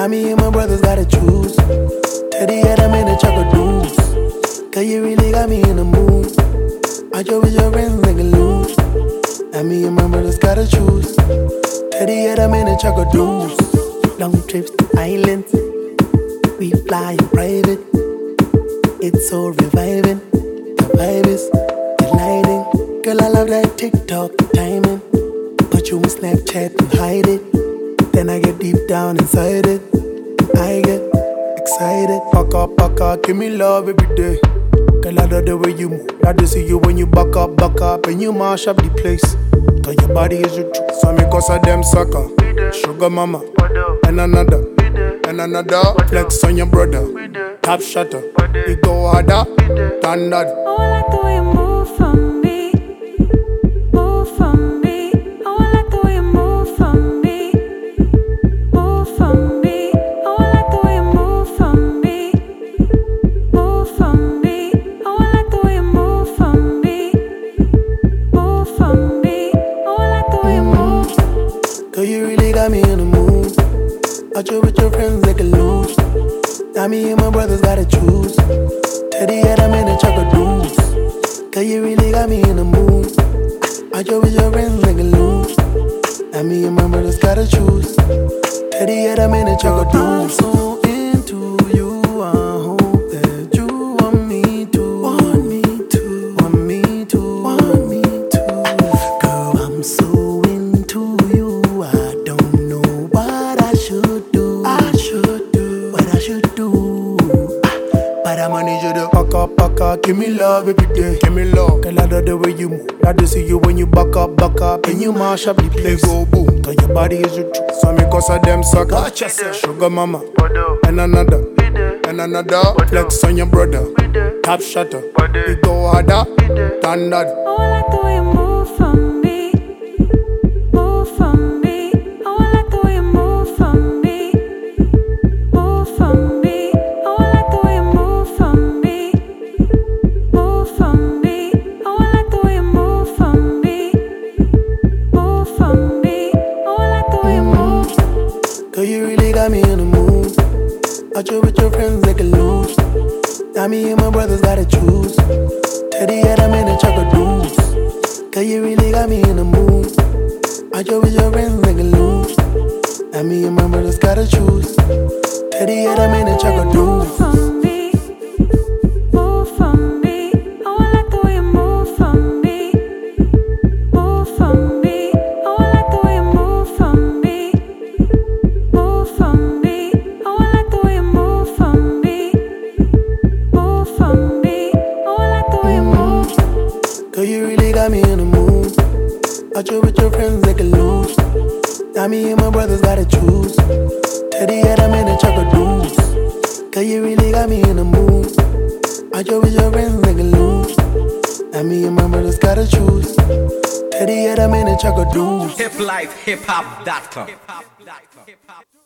Now me and my brothers gotta choose. Teddy had a minute, chocolate dudes. Cause you really got me in the mood. I joke with your friends, nigga lose. Now me and my brothers gotta choose. Teddy had a minute, chocolate dudes. Long trips to islands. We fly in private. It's so reviving. The vibe is delighting. Girl, I love that TikTok timing. Put you on Snapchat and hide it. Then I get deep down inside it. I get excited. Back up, give me love every day. Girl, I love the way you move. I just see you when you back up, and you mash up the place. Cause your body is your truth. So me cause of them sucker. Sugar mama, and another. Flex on your brother. Top shutter. We go harder than that. Oh, I like the way you move for me. Move for me. Oh, I like the way you move for me. Move for me. Oh, I like the way you move for me. Move for me. Oh, I like the way you move for me. Move for me. Oh, I like the way you move. Cause you really got me in the mood. I chill with your friends like a lose. Now me and my brothers gotta choose. Teddy had a minute, chocolate dudes. Cause you really got me in the mood. I chill with your friends like a lose. Now me and my brothers gotta choose. Teddy had a minute, chocolate dudes. So into you, I hope that you want me to. Want me to. Want me to. Want me to. Girl, I'm so into you. I don't know what I should do. What I should do. But I'ma need you to back up, give me love every day. Give me love. Girl, I love the way you move. I just see you when you back up, and you mash up the place. Go boom, cause your body is your truth. So me cause of them sucker. Sugar mama, and another. Flex on your brother. Top shutter. We go harder than that. Oh, I like the way you move for me. Move for me. Oh, I like the way you move for me. Move for me. Oh, I like the way you move for me. Move for me. Oh, I like the way you move for me. Move for me. Oh, I like the way you move. Cause you really got me in the mood. I chill with your friends like a lose. Now me and my brothers gotta choose. Teddy had a minute, chocolate dudes. Cause you really got me in the mood. I chill with your friends like a lose. Now me and my brothers gotta choose. Teddy had a minute, chocolate dudes. Move for me. Move for me. Oh, I like the way you move for me. Move for me. Oh, I like the way you move for me. Move for me. Oh, I like the way you move for me. Move for me. Oh, I like the way you move. Cause you really got me in the mood. I chill with your friends like a lose. Now me and my brothers gotta choose. Teddy had a minute, chocolate dudes. Cause you really got me in the mood. I chill with your friends like a lose. Now me and my brothers gotta choose. Teddy had a minute, chocolate dudes. hiplifehiphop.com